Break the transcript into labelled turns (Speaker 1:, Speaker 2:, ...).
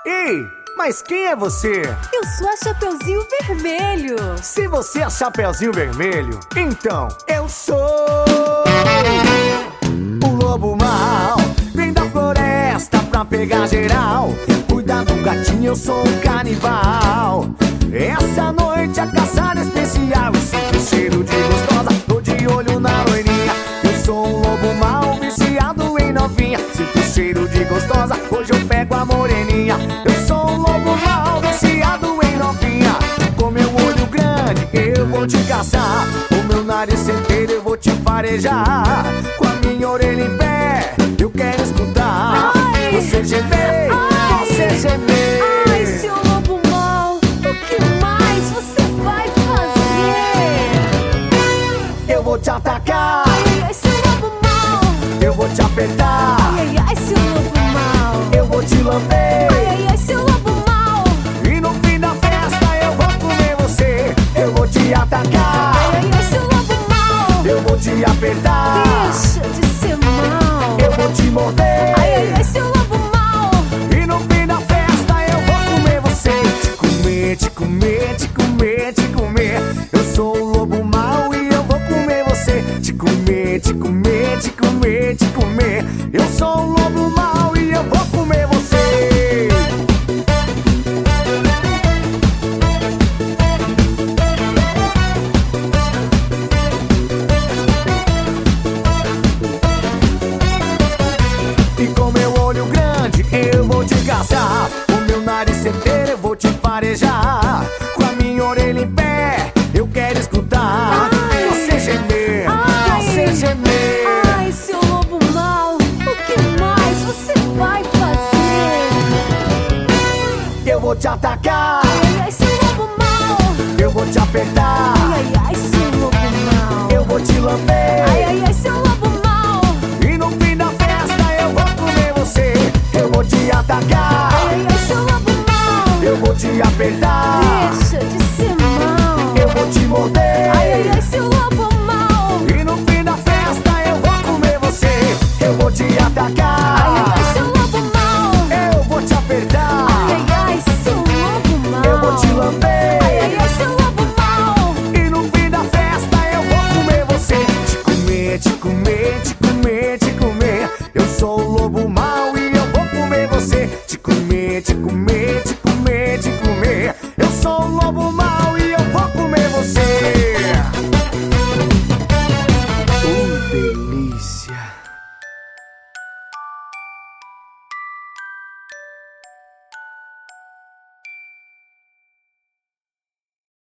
Speaker 1: Ei, mas quem é você?
Speaker 2: Eu sou a Chapeuzinho Vermelho.
Speaker 1: Se você é Chapeuzinho Vermelho, então eu sou o lobo mau. Vem da floresta pra pegar geral. Cuida do gatinho, eu sou um canibal. Essa noite a caçada é especial. Eu sinto o cheiro de gostosa, tô de olho na loirinha. Eu sou um lobo mau, viciado em novinha. Sinto o cheiro de gostosa, hoje eu pego a moreninha. Eu sou um lobo mau, viciado em novinha. Com meu olho grande eu vou te caçar. Com meu nariz centeiro eu vou te farejar. Com a minha orelha em pé eu quero escutar você gemer, você gemer.
Speaker 2: Ai, seu lobo mau, o que mais você vai fazer?
Speaker 1: Eu vou te atacar.
Speaker 2: Ai, ai, seu lobo mau.
Speaker 1: Eu vou te apertar.
Speaker 2: Ai, ai, ai, seu lobo mau.
Speaker 1: Eu vou te lamber.
Speaker 2: Ai, ai, ai, seu lobo mau.
Speaker 1: E no fim da festa eu vou comer você. Eu vou te atacar.
Speaker 2: Ai, ai, ai, seu lobo mau.
Speaker 1: Eu vou te apertar.
Speaker 2: Deixa de ser mau.
Speaker 1: Eu vou te morder.
Speaker 2: Ai, ai, ai, seu lobo mau.
Speaker 1: E no fim da festa eu vou comer você. Te comer, te comer, te comer, te comer. Eu sou o lobo mau e eu vou comer você. Te comer, te comer, te comer, te comer. Eu sou o lobo mau e eu vou comer você. E com meu olho grande eu vou te caçar. Com meu nariz certeiro eu vou te farejar. Com a minha orelha em pé eu quero escutar você gemer, você gemer.
Speaker 2: Ai, seu lobo mau, o que mais você vai fazer?
Speaker 1: Eu vou te atacar.
Speaker 2: Ai, ai, seu lobo mau.
Speaker 1: Eu vou te apertar.
Speaker 2: Ai, ai, ai, seu lobo mau.
Speaker 1: Eu vou te lamber.
Speaker 2: Ai, ai, ai, seu lobo mau.
Speaker 1: E no fim da festa eu vou comer você. Eu vou te atacar.
Speaker 2: Ai, ai, ai, seu lobo mau.
Speaker 1: Eu vou te apertar.